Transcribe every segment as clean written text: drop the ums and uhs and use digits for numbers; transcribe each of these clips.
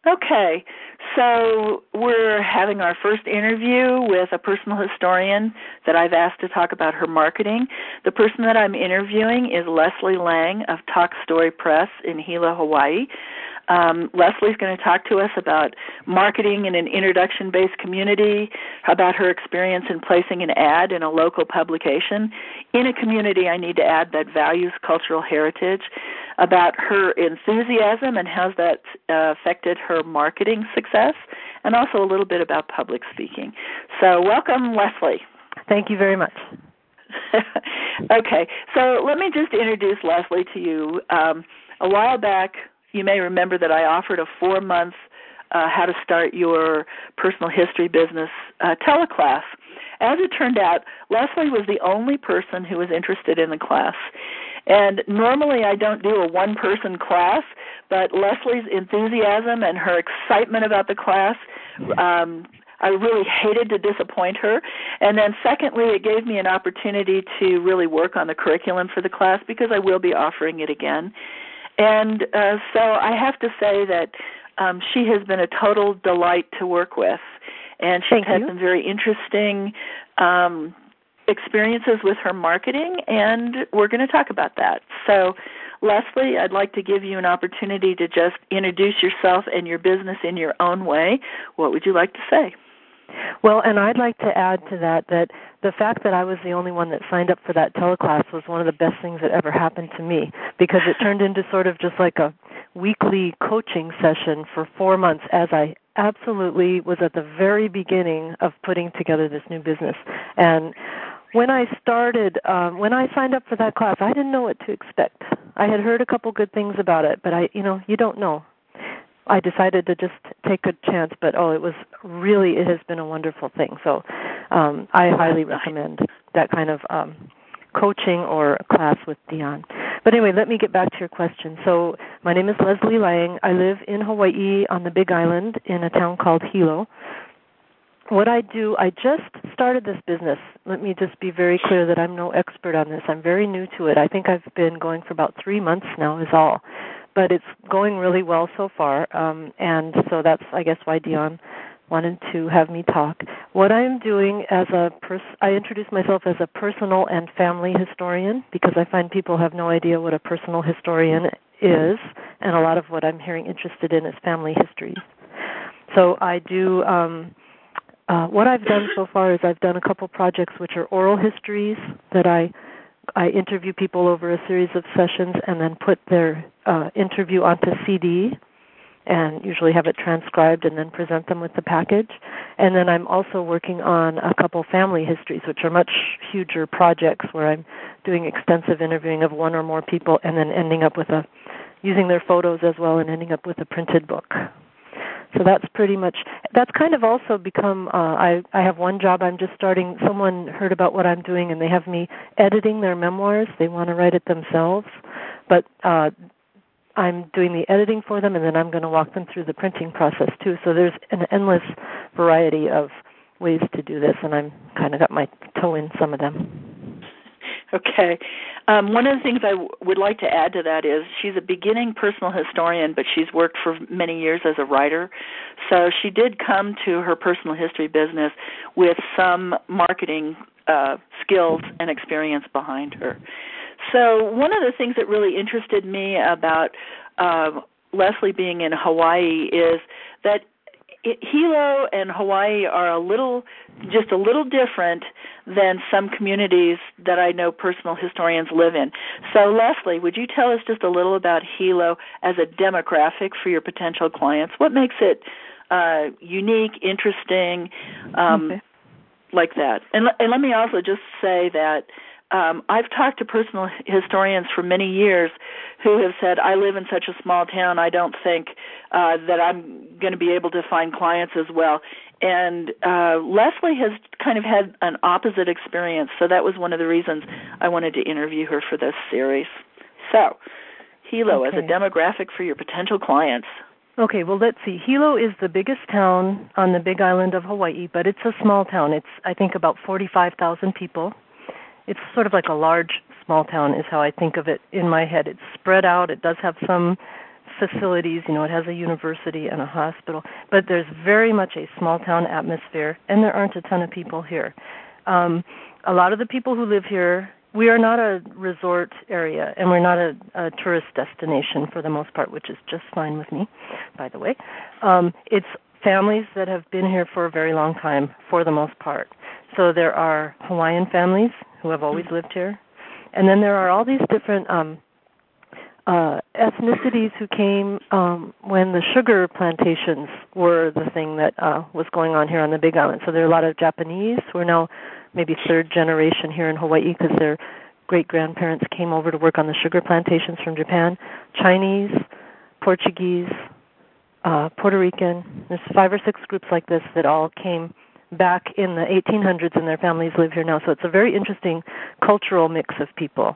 Okay, so we're having our first interview with a personal historian that I've asked to talk about her marketing. The person that I'm interviewing is Leslie Lang of Talk Story Press in Hilo, Hawaii. Leslie's going to talk to us about marketing in an introduction-based community, about her experience in placing an ad in a local publication in a community, I need to add, that values cultural heritage, about her enthusiasm and how that affected her marketing success, and also a little bit about public speaking. So welcome, Leslie. Thank you very much. Okay, so let me just introduce Leslie to you. A while back, you may remember that I offered a 4-month how to start your personal history business teleclass. As it turned out, Leslie was the only person who was interested in the class. And normally I don't do a one-person class, but Leslie's enthusiasm and her excitement about the class, I really hated to disappoint her. And then secondly, it gave me an opportunity to really work on the curriculum for the class because I will be offering it again. And so I have to say that she has been a total delight to work with. And she's had some very interesting experiences with her marketing, and we're going to talk about that. So, Leslie, I'd like to give you an opportunity to just introduce yourself and your business in your own way. What would you like to say? Well, and I'd like to add to that the fact that I was the only one that signed up for that teleclass was one of the best things that ever happened to me, because it turned into sort of just like a weekly coaching session for 4 months as I absolutely was at the very beginning of putting together this new business. And when I started, when I signed up for that class, I didn't know what to expect. I had heard a couple good things about it, but you don't know. I decided to just take a chance, but it has been a wonderful thing. So I highly recommend that kind of coaching or class with Dion. But anyway, let me get back to your question. So my name is Leslie Lang. I live in Hawaii on the Big Island in a town called Hilo. What I do, I just started this business. Let me just be very clear that I'm no expert on this. I'm very new to it. I think I've been going for about 3 months now is all. But it's going really well so far, and so that's, I guess, why Dion wanted to have me talk. What I'm doing I introduce myself as a personal and family historian because I find people have no idea what a personal historian is, and a lot of what I'm hearing interested in is family history. So I do, what I've done so far is I've done a couple projects which are oral histories that I interview people over a series of sessions and then put their interview onto CD and usually have it transcribed and then present them with the package. And then I'm also working on a couple family histories, which are much huger projects where I'm doing extensive interviewing of one or more people and then ending up with using their photos as well and ending up with a printed book. So that's kind of also become, I have one job I'm just starting. Someone heard about what I'm doing and they have me editing their memoirs. They want to write it themselves. But I'm doing the editing for them and then I'm going to walk them through the printing process too. So there's an endless variety of ways to do this, and I'm kind of got my toe in some of them. Okay. One of the things I would like to add to that is she's a beginning personal historian, but she's worked for many years as a writer. So she did come to her personal history business with some marketing skills and experience behind her. So one of the things that really interested me about Leslie being in Hawaii is that Hilo and Hawaii are just a little different than some communities that I know personal historians live in. So, Leslie, would you tell us just a little about Hilo as a demographic for your potential clients? What makes it unique, interesting, like that? And let me also just say that I've talked to personal historians for many years who have said, I live in such a small town, I don't think that I'm going to be able to find clients as well. And Leslie has kind of had an opposite experience, so that was one of the reasons I wanted to interview her for this series. So, Hilo as a demographic for your potential clients. Okay, well, let's see. Hilo is the biggest town on the Big Island of Hawaii, but it's a small town. It's, I think, about 45,000 people. It's sort of like a large, small town is how I think of it in my head. It's spread out. It does have some facilities. You know, it has a university and a hospital, but there's very much a small-town atmosphere, and there aren't a ton of people here. A lot of the people who live here, we are not a resort area, and we're not a tourist destination for the most part, which is just fine with me, by the way. It's families that have been here for a very long time, for the most part. So there are Hawaiian families who have always lived here, and then there are all these different ethnicities who came when the sugar plantations were the thing that was going on here on the Big Island. So there are a lot of Japanese who are now maybe third generation here in Hawaii because their great-grandparents came over to work on the sugar plantations from Japan, Chinese, Portuguese, Puerto Rican. There's 5 or 6 groups like this that all came back in the 1800s, and their families live here now. So it's a very interesting cultural mix of people.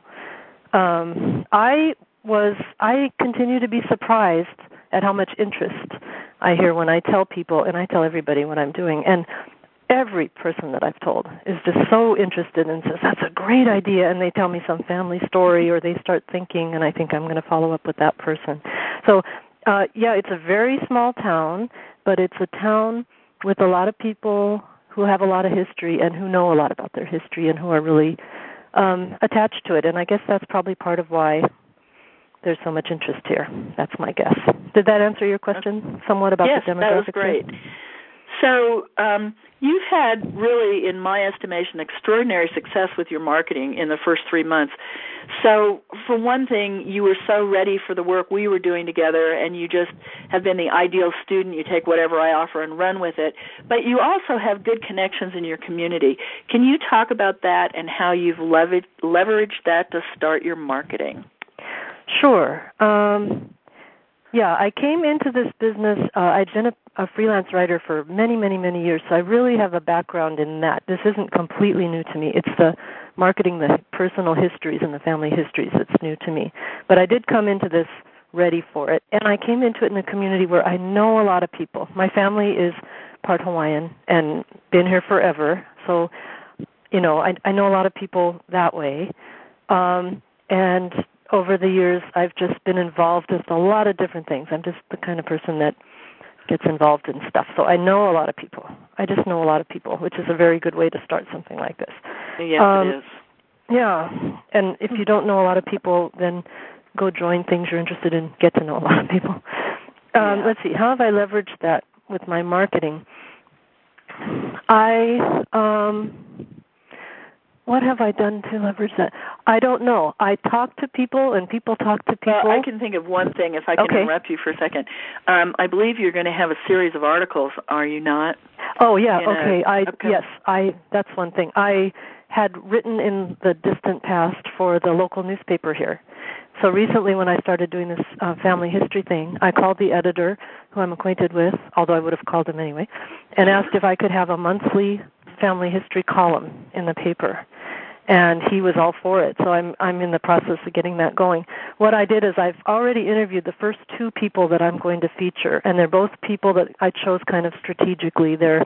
I continue to be surprised at how much interest I hear when I tell people, and I tell everybody what I'm doing. And every person that I've told is just so interested and says, that's a great idea, and they tell me some family story, or they start thinking, and I think I'm going to follow up with that person. So, it's a very small town, but it's a town with a lot of people who have a lot of history and who know a lot about their history and who are really attached to it. And I guess that's probably part of why there's so much interest here. That's my guess. Did that answer your question somewhat about the demographics? Yes, that was great. So you've had really, in my estimation, extraordinary success with your marketing in the first 3 months. So for one thing, you were so ready for the work we were doing together, and you just have been the ideal student. You take whatever I offer and run with it. But you also have good connections in your community. Can you talk about that and how you've leveraged that to start your marketing? Sure. I came into this business, I'd been a freelance writer for many, many, many years, so I really have a background in that. This isn't completely new to me. It's the marketing, the personal histories and the family histories that's new to me. But I did come into this ready for it, and I came into it in a community where I know a lot of people. My family is part Hawaiian and been here forever, so, I know a lot of people that way. And over the years, I've just been involved with a lot of different things. I'm just the kind of person that gets involved in stuff. So I know a lot of people. I just know a lot of people, which is a very good way to start something like this. Yes, it is. Yeah, and if you don't know a lot of people, then go join things you're interested in, get to know a lot of people. Let's see, how have I leveraged that with my marketing? What have I done to leverage that? I don't know. I talk to people, and people talk to people. Well, I can think of one thing, if I can interrupt you for a second. I believe you're going to have a series of articles, are you not? Oh, yeah, okay. Yes, that's one thing. I had written in the distant past for the local newspaper here. So recently when I started doing this family history thing, I called the editor, who I'm acquainted with, although I would have called him anyway, and asked if I could have a monthly family history column in the paper. And he was all for it, so I'm in the process of getting that going. What I did is I've already interviewed the first 2 people that I'm going to feature, and they're both people that I chose kind of strategically. They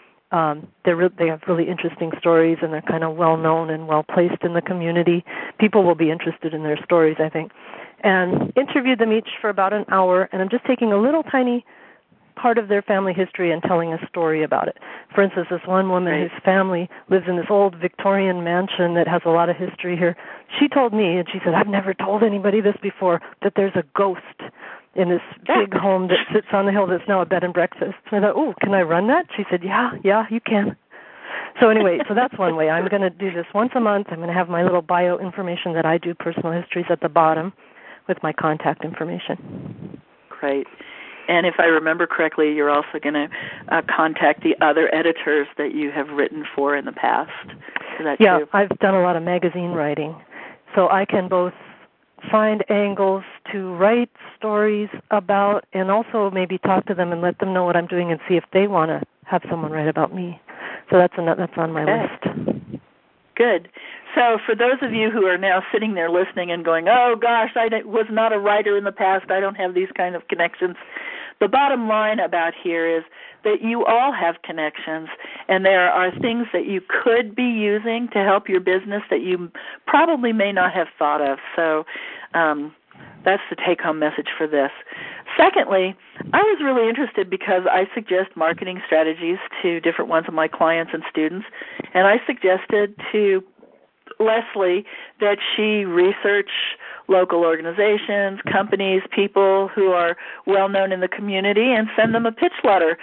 have really interesting stories, and they're kind of well-known and well-placed in the community. People will be interested in their stories, I think. And interviewed them each for about an hour, and I'm just taking a little tiny part of their family history and telling a story about it. For instance, this one woman whose family lives in this old Victorian mansion that has a lot of history here. She told me, and she said, I've never told anybody this before, that there's a ghost in this big home that sits on the hill that's now a bed and breakfast. So I thought, can I run that? She said, yeah, you can. So anyway, so that's one way. I'm going to do this once a month. I'm going to have my little bio information that I do, personal histories at the bottom with my contact information. Great. And if I remember correctly, you're also going to contact the other editors that you have written for in the past. Is that true? I've done a lot of magazine writing. So I can both find angles to write stories about and also maybe talk to them and let them know what I'm doing and see if they want to have someone write about me. So that's on my list. Good. So for those of you who are now sitting there listening and going, oh, gosh, I was not a writer in the past, I don't have these kind of connections, the bottom line about here is that you all have connections, and there are things that you could be using to help your business that you probably may not have thought of. So that's the take-home message for this. Secondly, I was really interested because I suggest marketing strategies to different ones of my clients and students, and I suggested to Leslie that she research local organizations, companies, people who are well-known in the community and send them a pitch letter,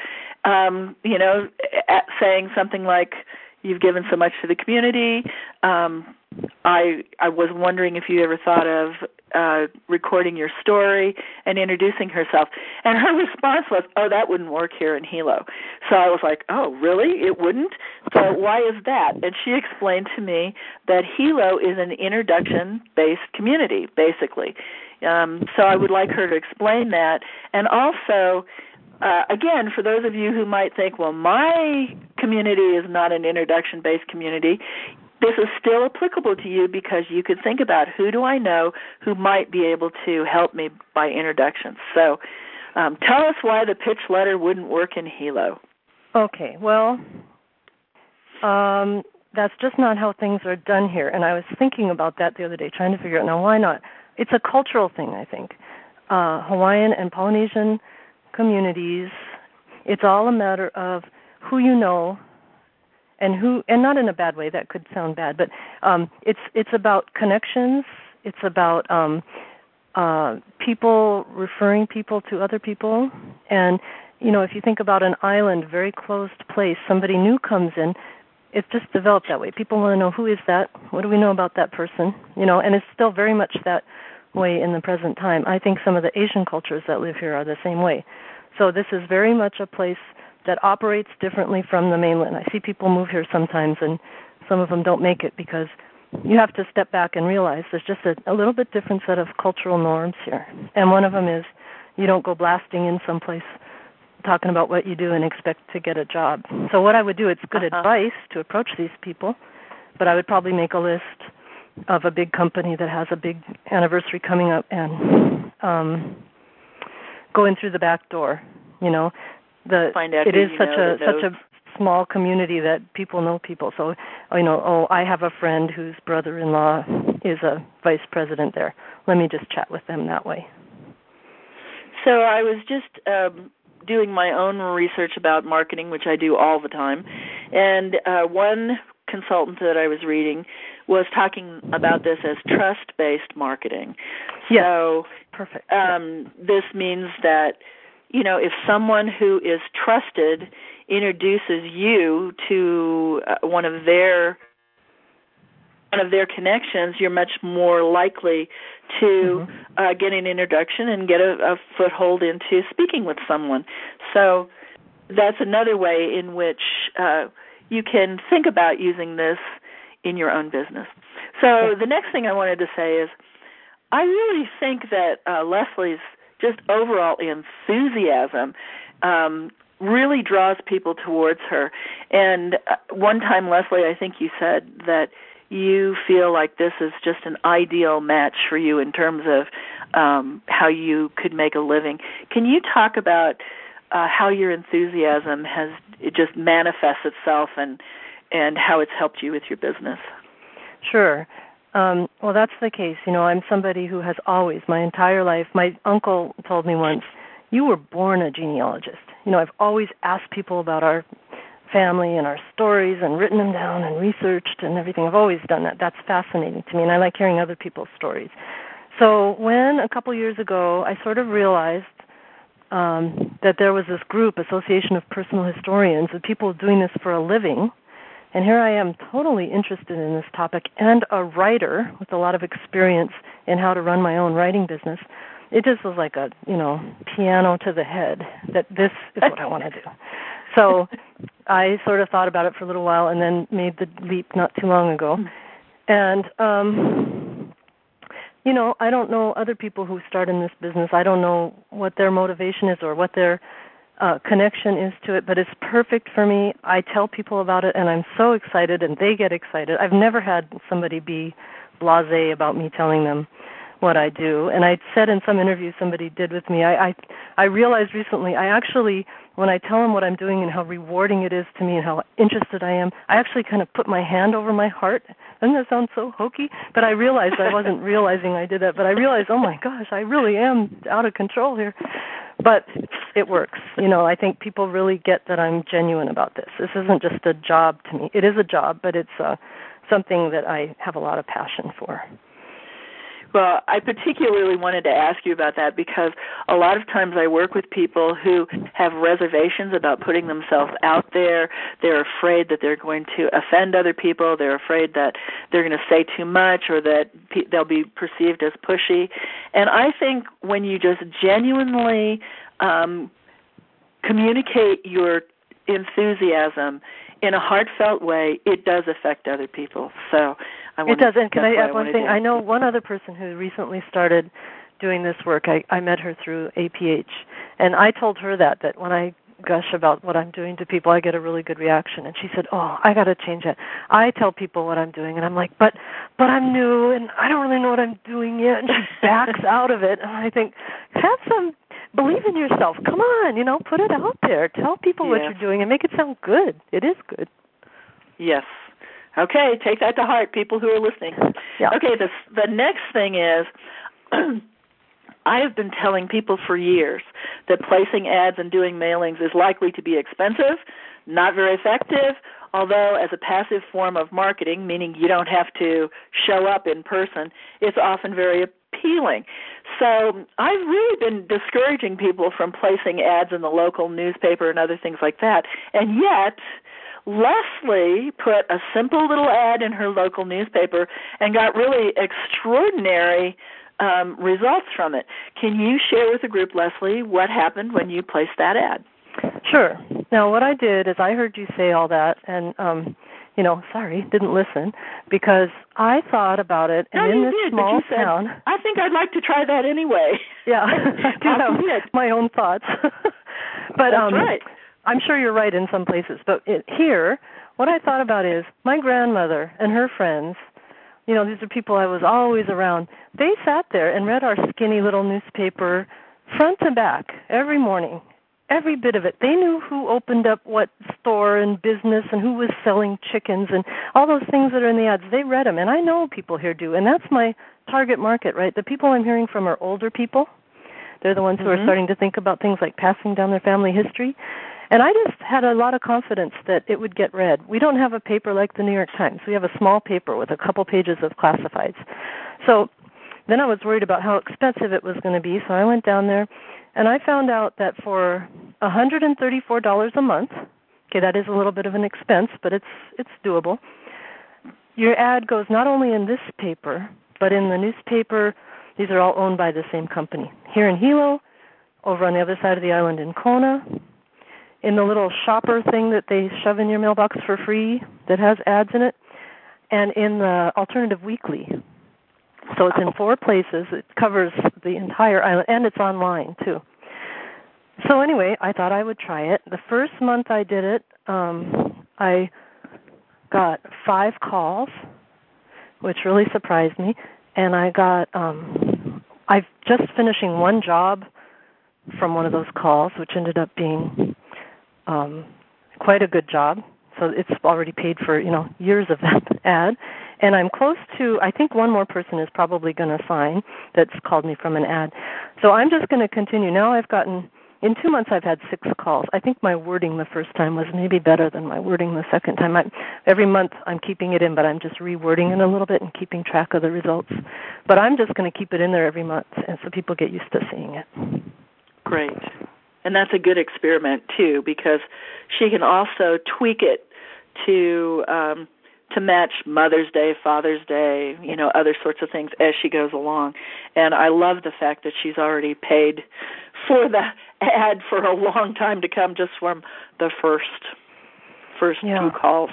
saying something like, you've given so much to the community. I was wondering if you ever thought of recording your story and introducing herself. And her response was, oh, that wouldn't work here in Hilo. So I was like, oh, really? It wouldn't? So why is that? And she explained to me that Hilo is an introduction-based community, basically. So I would like her to explain that. And also, again, for those of you who might think, well, my community is not an introduction-based community, this is still applicable to you because you could think about who do I know who might be able to help me by introduction. So tell us why the pitch letter wouldn't work in Hilo. Okay, well, that's just not how things are done here. And I was thinking about that the other day, trying to figure out, now, why not? It's a cultural thing, I think. Hawaiian and Polynesian communities, it's all a matter of who you know and not in a bad way, that could sound bad, but it's about connections. It's about people referring people to other people. And, if you think about an island, very closed place, somebody new comes in, it's just developed that way. People want to know, who is that? What do we know about that person? And it's still very much that way in the present time. I think some of the Asian cultures that live here are the same way. So this is very much a place that operates differently from the mainland. I see people move here sometimes, and some of them don't make it because you have to step back and realize there's just a little bit different set of cultural norms here. And one of them is you don't go blasting in someplace talking about what you do and expect to get a job. So what I would do, it's good advice to approach these people, but I would probably make a list of a big company that has a big anniversary coming up and go in through the back door, It is such a small community that people know people. So, I have a friend whose brother-in-law is a vice president there. Let me just chat with them that way. So I was just doing my own research about marketing, which I do all the time, and one consultant that I was reading was talking about this as trust-based marketing. Yes. So, perfect. This means that if someone who is trusted introduces you to one of their connections, you're much more likely to get an introduction and get a foothold into speaking with someone. So that's another way in which you can think about using this in your own business. So the next thing I wanted to say is I really think that Leslie's just overall enthusiasm really draws people towards her. And one time, Leslie, I think you said that you feel like this is just an ideal match for you in terms of how you could make a living. Can you talk about how your enthusiasm it just manifests itself and how it's helped you with your business? Sure. Well, that's the case. I'm somebody who has always, my entire life, my uncle told me once, you were born a genealogist. I've always asked people about our family and our stories and written them down and researched and everything. I've always done that. That's fascinating to me, and I like hearing other people's stories. So when, a couple years ago, I sort of realized that there was this group, Association of Personal Historians, of people doing this for a living. And here I am totally interested in this topic and a writer with a lot of experience in how to run my own writing business. It just was like a, piano to the head that this is what I want to do. So I sort of thought about it for a little while and then made the leap not too long ago. And, I don't know other people who start in this business. I don't know what their motivation is or what their connection is to it, but it's perfect for me. I tell people about it, and I'm so excited, and they get excited. I've never had somebody be blasé about me telling them what I do. And I said in some interview somebody did with me, I realized recently, when I tell them what I'm doing and how rewarding it is to me and how interested I am, I actually kind of put my hand over my heart. doesn't that sound so hokey? But I realized I wasn't realizing I did that. But I realized, oh my gosh, I really am out of control here. But it works. I think people really get that I'm genuine about this. This isn't just a job to me. It is a job, but it's something that I have a lot of passion for. Well, I particularly wanted to ask you about that because a lot of times I work with people who have reservations about putting themselves out there. They're afraid that they're going to offend other people. They're afraid that they're going to say too much or that they'll be perceived as pushy. And I think when you just genuinely communicate your enthusiasm in a heartfelt way, it does affect other people. So it does. And can I add one thing? I know one other person who recently started doing this work. I met her through APH, and I told her that when I gush about what I'm doing to people, I get a really good reaction. And she said, "Oh, I got to change that. I tell people what I'm doing," and I'm like, "But I'm new, and I don't really know what I'm doing yet." And she backs out of it, and I think, have some. Believe in yourself. Come on, put it out there. Tell people what you're doing and make it sound good. It is good. Yes. Okay, take that to heart, people who are listening. Yeah. Okay, the next thing is I have been telling people for years that placing ads and doing mailings is likely to be expensive, not very effective, although as a passive form of marketing, meaning you don't have to show up in person, it's often very appealing. So I've really been discouraging people from placing ads in the local newspaper and other things like that. And yet, Leslie put a simple little ad in her local newspaper and got really extraordinary results from it. Can you share with the group, Leslie, what happened when you placed that ad? Sure. Now, what I did is I heard you say all that, and didn't listen, because I thought about it, and in this small town, I think I'd like to try that anyway. Yeah, I do have my own thoughts. But that's right. I'm sure you're right in some places. But here, what I thought about is my grandmother and her friends. These are people I was always around. They sat there and read our skinny little newspaper front to back every morning. Every bit of it. They knew who opened up what store and business and who was selling chickens and all those things that are in the ads. They read them, and I know people here do. And that's my target market, right? The people I'm hearing from are older people. They're the ones who are starting to think about things like passing down their family history. And I just had a lot of confidence that it would get read. We don't have a paper like the New York Times. We have a small paper with a couple pages of classifieds. So then I was worried about how expensive it was going to be, so I went down there. And I found out that for $134 a month, okay, that is a little bit of an expense, but it's doable. Your ad goes not only in this paper, but in the newspaper. These are all owned by the same company. Here in Hilo, over on the other side of the island in Kona, in the little shopper thing that they shove in your mailbox for free that has ads in it, and in the Alternative Weekly. So it's in 4 places. It covers the entire island, and it's online, too. So anyway, I thought I would try it. The first month I did it, I got 5 calls, which really surprised me. And I got, I'm just finishing one job from one of those calls, which ended up being quite a good job. So it's already paid for, years of that ad. And I'm close to, I think one more person is probably going to sign that's called me from an ad. So I'm just going to continue. Now I've gotten, in 2 months I've had 6 calls. I think my wording the first time was maybe better than my wording the second time. Every month I'm keeping it in, but I'm just rewording it a little bit and keeping track of the results. But I'm just going to keep it in there every month, and so people get used to seeing it. Great. And that's a good experiment, too, because she can also tweak it to match Mother's Day, Father's Day, other sorts of things as she goes along. And I love the fact that she's already paid for the ad for a long time to come just from the first 2 calls.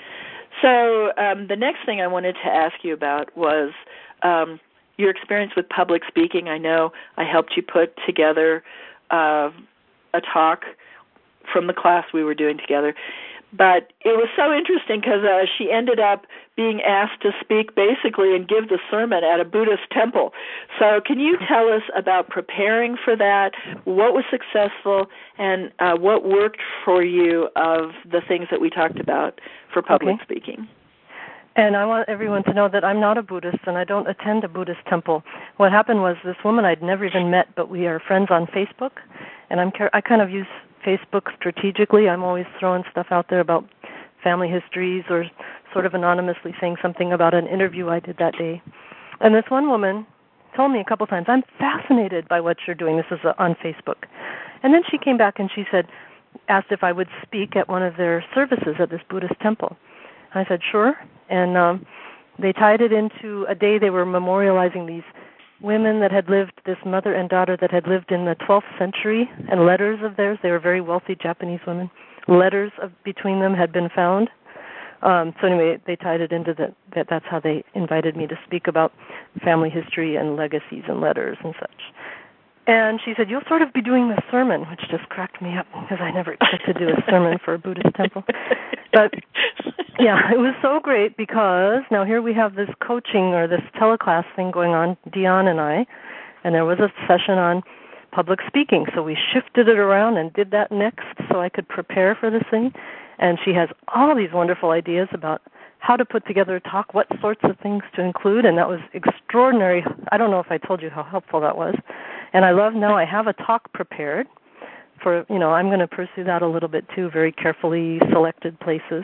So the next thing I wanted to ask you about was your experience with public speaking. I know I helped you put together a talk from the class we were doing together. But it was so interesting because she ended up being asked to speak basically and give the sermon at a Buddhist temple. So can you tell us about preparing for that, what was successful, and what worked for you of the things that we talked about for public speaking? And I want everyone to know that I'm not a Buddhist and I don't attend a Buddhist temple. What happened was this woman I'd never even met, but we are friends on Facebook, and I kind of use Facebook strategically. I'm always throwing stuff out there about family histories or sort of anonymously saying something about an interview I did that day. And this one woman told me a couple times, I'm fascinated by what you're doing. This is on Facebook. And then she came back and she said, asked if I would speak at one of their services at this Buddhist temple. I said, sure. And they tied it into a day they were memorializing these women that had lived, this mother and daughter that had lived in the 12th century, and letters of theirs. They were very wealthy Japanese women. Letters between them had been found. So anyway, they tied it into that's how they invited me to speak about family history and legacies and letters and such. And she said, you'll sort of be doing the sermon, which just cracked me up because I never expected to do a sermon for a Buddhist temple. But, yeah, it was so great because now here we have this coaching or this teleclass thing going on, Dion and I, and there was a session on public speaking. So we shifted it around and did that next so I could prepare for this thing. And she has all these wonderful ideas about how to put together a talk, what sorts of things to include, and that was extraordinary. I don't know if I told you how helpful that was. And I love now I have a talk prepared for, I'm going to pursue that a little bit too, very carefully selected places.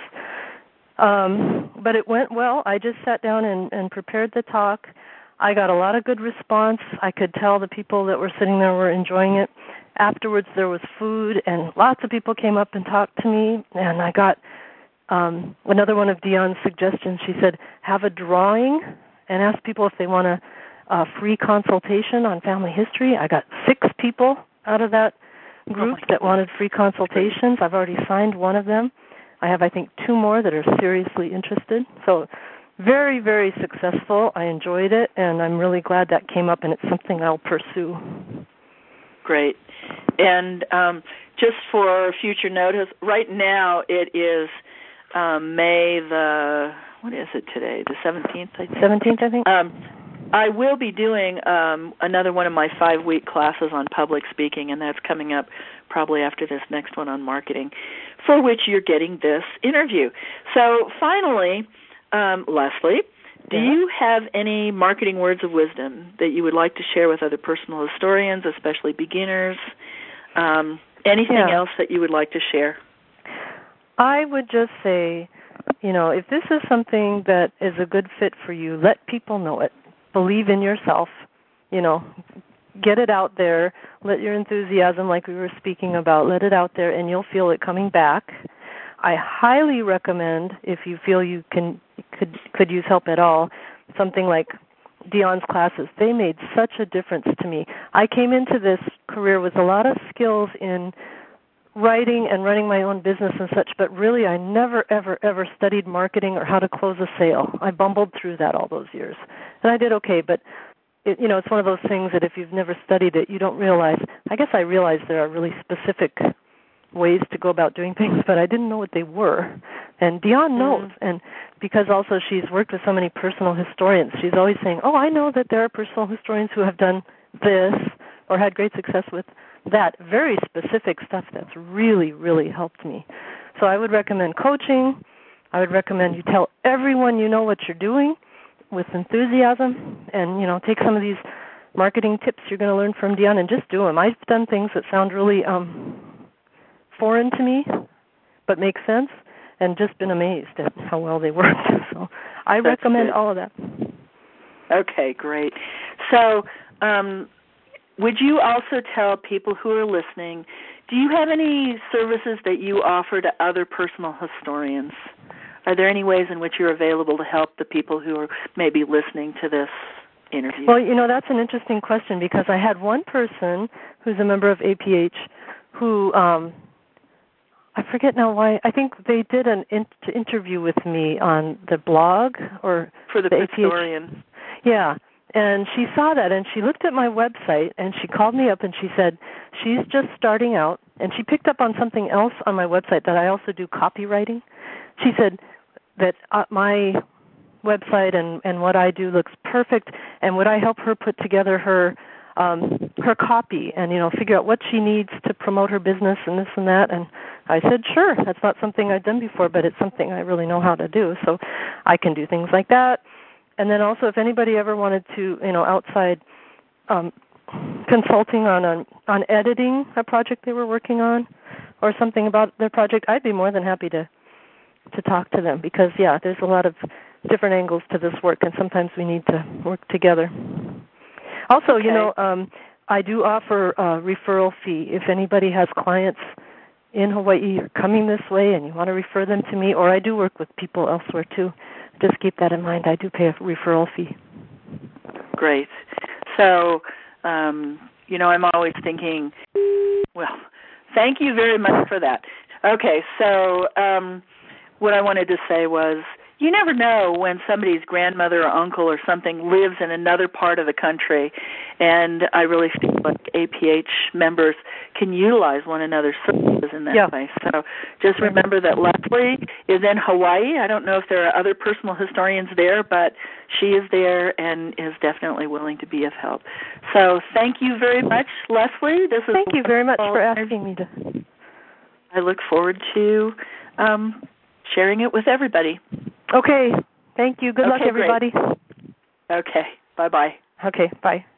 But it went well. I just sat down and prepared the talk. I got a lot of good response. I could tell the people that were sitting there were enjoying it. Afterwards, there was food, and lots of people came up and talked to me, and I got another one of Dion's suggestions. She said, have a drawing and ask people if they want a free consultation on family history. I got 6 people out of that group that wanted free consultations. I've already signed one of them. I have, I think, 2 more that are seriously interested. So very, very successful. I enjoyed it, and I'm really glad that came up, and it's something I'll pursue. Great. And just for future notice, right now it is May what is it today? The 17th, I think? 17th, I think. I will be doing another one of my 5-week classes on public speaking, and that's coming up probably after this next one on marketing, for which you're getting this interview. So finally, Leslie, do you have any marketing words of wisdom that you would like to share with other personal historians, especially beginners? Anything else that you would like to share? I would just say, if this is something that is a good fit for you, let people know it. Believe in yourself, get it out there. Let your enthusiasm, like we were speaking about, let it out there, and you'll feel it coming back. I highly recommend, if you feel you could use help at all, something like Dion's classes. They made such a difference to me. I came into this career with a lot of skills in writing and running my own business and such, but really I never, ever, ever studied marketing or how to close a sale. I bumbled through that all those years. And I did okay, but it's one of those things that if you've never studied it, you don't realize. I guess I realized there are really specific ways to go about doing things, but I didn't know what they were. And Dion knows, and because also she's worked with so many personal historians, she's always saying, I know that there are personal historians who have done this or had great success with that very specific stuff that's really, really helped me. So I would recommend coaching. I would recommend you tell everyone you know what you're doing with enthusiasm, and, take some of these marketing tips you're going to learn from Dion and just do them. I've done things that sound really foreign to me but make sense, and just been amazed at how well they work. So I recommend all of that. Okay, great. So would you also tell people who are listening, do you have any services that you offer to other personal historians? Are there any ways in which you're available to help the people who are maybe listening to this interview? Well, that's an interesting question, because I had one person who's a member of APH who, I forget now why, I think they did an interview with me on the blog or for the historian. Yeah. And she saw that, and she looked at my website, and she called me up, and she said she's just starting out, and she picked up on something else on my website, that I also do copywriting. She said that my website and what I do looks perfect, and would I help her put together her copy and, figure out what she needs to promote her business and this and that. And I said, sure, that's not something I've done before, but it's something I really know how to do, so I can do things like that. And then also, if anybody ever wanted to, outside consulting on editing a project they were working on or something about their project, I'd be more than happy to talk to them because, yeah, there's a lot of different angles to this work, and sometimes we need to work together. Also, okay. I do offer a referral fee. If anybody has clients in Hawaii or coming this way and you want to refer them to me, or I do work with people elsewhere too, just keep that in mind. I do pay a referral fee. Great. So, I'm always thinking, well, thank you very much for that. Okay, so what I wanted to say was, you never know when somebody's grandmother or uncle or something lives in another part of the country, and I really feel like APH members can utilize one another's services in that way. So just remember that Leslie is in Hawaii. I don't know if there are other personal historians there, but she is there and is definitely willing to be of help. So thank you very much, Leslie. Thank you very much for asking me to. I look forward to sharing it with everybody. Okay. Thank you. Good luck, everybody. Great. Okay. Bye-bye. Okay. Bye.